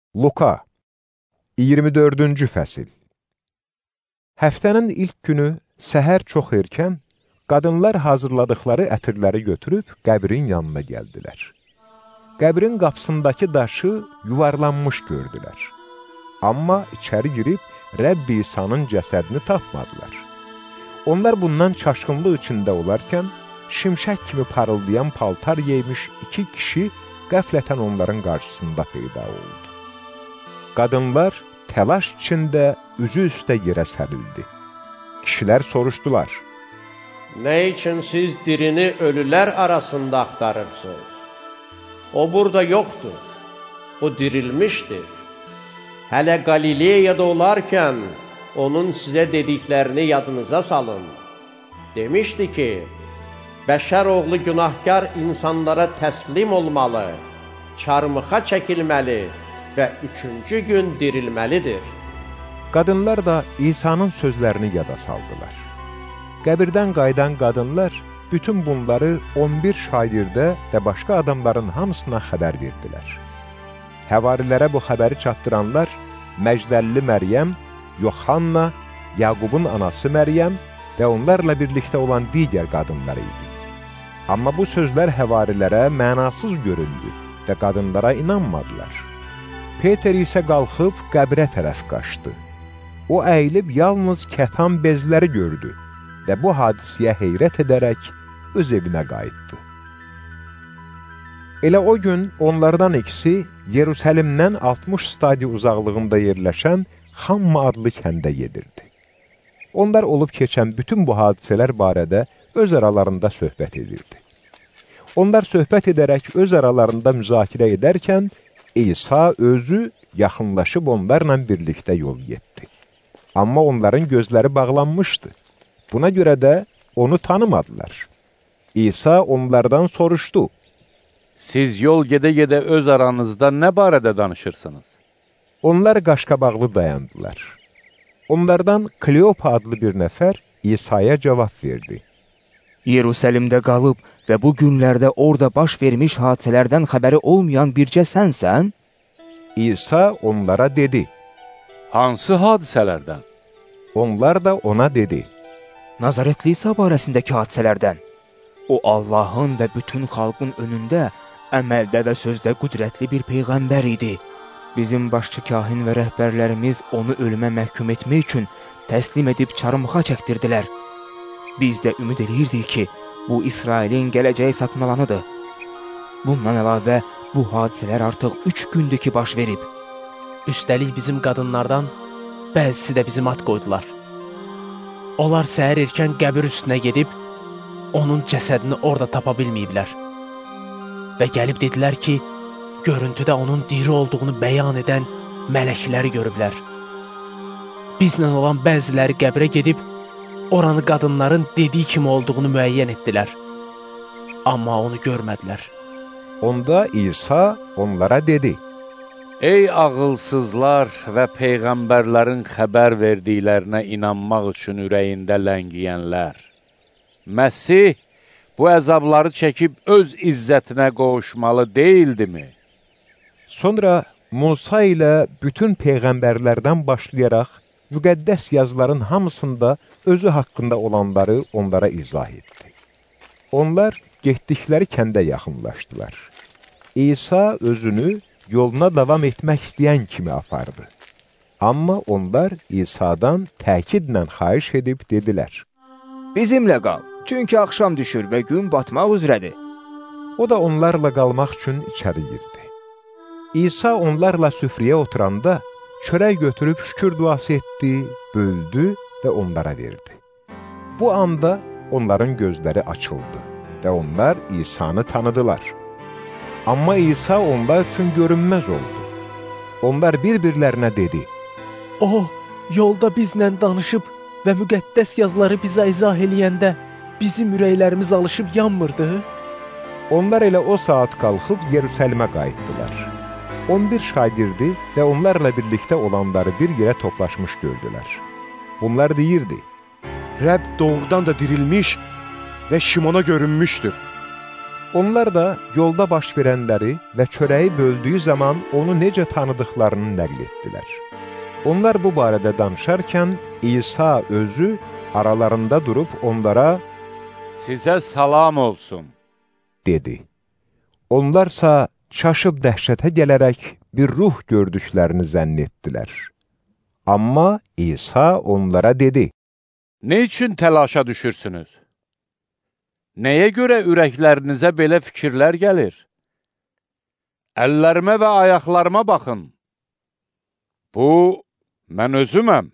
Luka 24-cü fəsil. Həftənin ilk günü səhər çox erkən qadınlar hazırladıqları ətirləri götürüb qəbrin yanına gəldilər. Qəbrin qapısındakı daşı yuvarlanmış gördülər. Amma içəri girib Rəbbi İsa'nın cəsədini tapmadılar. Onlar bundan çaşqınlıq içində olarkən, şimşək kimi parıldayan paltar geymiş iki kişi qəflətən onların qarşısında peyda oldu. Qadınlar təlaş içində üzü üstə yerə sərildi. Kişilər soruşdular: Nə üçün siz dirini ölülər arasında axtarırsınız? O burada yoxdur, o dirilmişdir. Hələ Qalileyada olarkən onun sizə dediklərini yadınıza salın. Demişdi ki, bəşər oğlu günahkar insanlara təslim olmalı, çarmıxa çəkilməli və 3-cü gün dirilməlidir. Qadınlar da İsa'nın sözlərini yada saldılar. Qəbirdən qayıdan qadınlar bütün bunları 11 şagirdə və başqa adamların hamısına xəbər verdilər. Həvarilərə bu xəbəri çatdıranlar Məcdəlli Məryəm, Yoxanna, Yaqubun anası Məryəm və onlarla birlikdə olan digər qadınlar idi. Amma bu sözlər həvarilərə mənasız göründü və qadınlara inanmadılar. Peter isə qalxıb qəbrə tərəf qaçdı. O əyilib yalnız kətan bezləri gördü və bu hadisiyə heyrət edərək öz evinə qayıtdı. Elə o gün onlardan ikisi Yerusəlimdən 60 stadiya uzaqlığında yerləşən Xamma adlı kəndə gedirdi. Onlar olub keçən bütün bu hadisələr barədə öz aralarında söhbət edirdi. Onlar söhbət edərək öz aralarında müzakirə edərkən, İsa özü yaxınlaşıb onlarla birlikdə yol getdi. Amma onların gözləri bağlanmışdı. Buna görə də onu tanımadılar. İsa onlardan soruşdu: Siz yol gedə-gedə öz aranızda nə barədə danışırsınız? Onlar qaşqabaqlı dayandılar. Onlardan Kleopa adlı bir nəfər İsa'ya cavab verdi: Yerusəlimdə qalıb və bu günlərdə orada baş vermiş hadisələrdən xəbəri olmayan bircə sənsən? İsa onlara dedi: Hansı hadisələrdən? Onlar da ona dedi: Nazaretli İsa barəsindəki hadisələrdən. O, Allahın və bütün xalqın önündə, əməldə və sözdə qüdrətli bir peyğəmbər idi. Bizim başçı kahin və rəhbərlərimiz onu ölümə məhkum etmək üçün təslim edib çarmıxa çəkdirdilər. Biz də ümid edirdik ki, bu İsrailin gələcəyi satın alanıdır. Bundan əlavə, bu hadisələr artıq 3 gündür ki, baş verib. Üstəlik bizim qadınlardan bəzisi də bizim ad qoydular. Onlar səhər erkən qəbir üstünə gedib, onun cəsədini orada tapa bilməyiblər. Və gəlib dedilər ki, görüntüdə onun diri olduğunu bəyan edən mələkləri görüblər. Bizlə olan bəziləri qəbrə gedib, oranı qadınların dediyi kimi olduğunu müəyyən etdilər. Amma onu görmədilər. Onda İsa onlara dedi: Ey ağılsızlar və peyğəmbərlərin xəbər verdiklərinə inanmaq üçün ürəyində ləngiyənlər! Məsih bu əzabları çəkib öz izzətinə qovuşmalı deyildimi? Sonra Musa ilə bütün peyğəmbərlərdən başlayaraq müqəddəs yazıların hamısında özü haqqında olanları onlara izah etdi. Onlar getdikləri kəndə yaxınlaşdılar. İsa özünü yoluna davam etmək istəyən kimi apardı. Amma onlar İsa'dan təkidlə xahiş edib dedilər: Bizimlə qal, çünki axşam düşür və gün batmaq üzrədir. O da onlarla qalmaq üçün içəri girdi. İsa onlarla süfrəyə oturanda çörək götürüb şükür duası etdi, böldü və onlara verdi. Bu anda onların gözləri açıldı və onlar İsa'nı tanıdılar. Amma İsa onlar üçün görünməz oldu. Onlar bir-birlərinə dedi: O, yolda bizlə danışıb və müqəddəs yazıları bizə izah eləyəndə bizim ürəklərimiz alışıb yanmırdı. Onlar elə o saat qalxıb Yerusəlimə qayıtdılar. 11 şagirdi və onlarla birlikdə olanları bir yerə toplaşmış gördülər. Bunlar deyirdi: Rəbb doğrudan da dirilmiş və Şimona görünmüşdür. Onlar da yolda baş verənləri və çörəyi böldüyü zaman onu necə tanıdıqlarını nəql etdilər. Onlar bu barədə danışarkən İsa özü aralarında durub onlara Sizə salam olsun, dedi. Onlarsa çaşıb dəhşətə gələrək bir ruh gördüklərini zənn etdilər. Amma İsa onlara dedi, nə üçün təlaşa düşürsünüz? Nəyə görə ürəklərinizə belə fikirlər gəlir? Əllərimə və ayaqlarıma baxın. Bu, mən özüməm.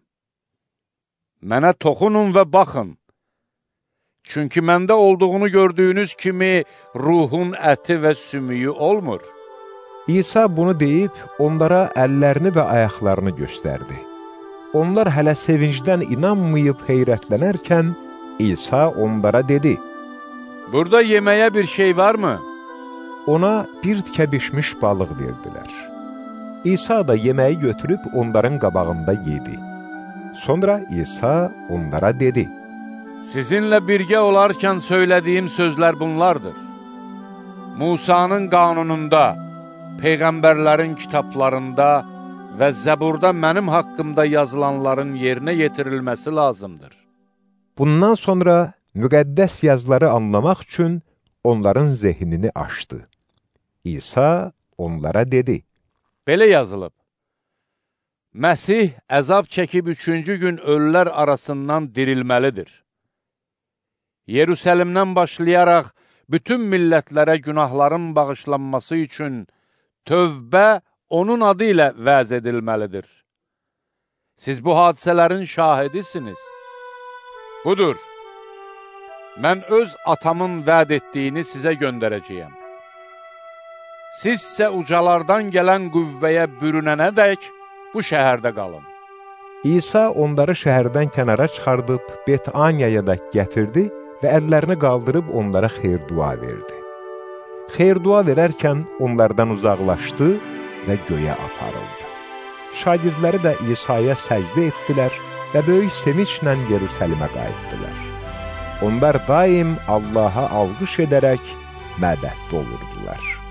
Mənə toxunun və baxın. Çünki məndə olduğunu gördüyünüz kimi ruhun əti və sümüyü olmur. İsa bunu deyib, onlara əllərini və ayaqlarını göstərdi. Onlar hələ sevincdən inanmayıb heyrətlənərkən, İsa onlara dedi, Burada yeməyə bir şey varmı? Ona bir tikə bişmiş balıq verdilər. İsa da yeməyi götürüb onların qabağında yedi. Sonra İsa onlara dedi, Sizinlə birgə olarkən söylədiyim sözlər bunlardır. Musanın qanununda, peyğəmbərlərin kitablarında və Zəburda mənim haqqımda yazılanların yerinə yetirilməsi lazımdır. Bundan sonra müqəddəs yazıları anlamaq üçün onların zehnini açdı. İsa onlara dedi, Belə yazılıb, Məsih əzab çəkib 3-cü gün ölülər arasından dirilməlidir. Yerusəlimdən başlayaraq bütün millətlərə günahların bağışlanması üçün tövbə onun adı ilə vəz edilməlidir. Siz bu hadisələrin şahidisiniz. Budur, mən öz atamın vəd etdiyini sizə göndərəcəyəm. Sizsə ucalardan gələn qüvvəyə bürünənədək bu şəhərdə qalın. İsa onları şəhərdən kənara çıxardıb Betaniyaya da gətirdi və əllərini qaldırıb onlara xeyir-dua verdi. Xeyir-dua verərkən onlardan uzaqlaşdı və göyə aparıldı. Şagirdləri də İsa'ya səcdə etdilər və böyük sevinçlə Yerusəlimə qayıtdılar. Onlar daim Allaha alqış edərək məbəddə olurdular.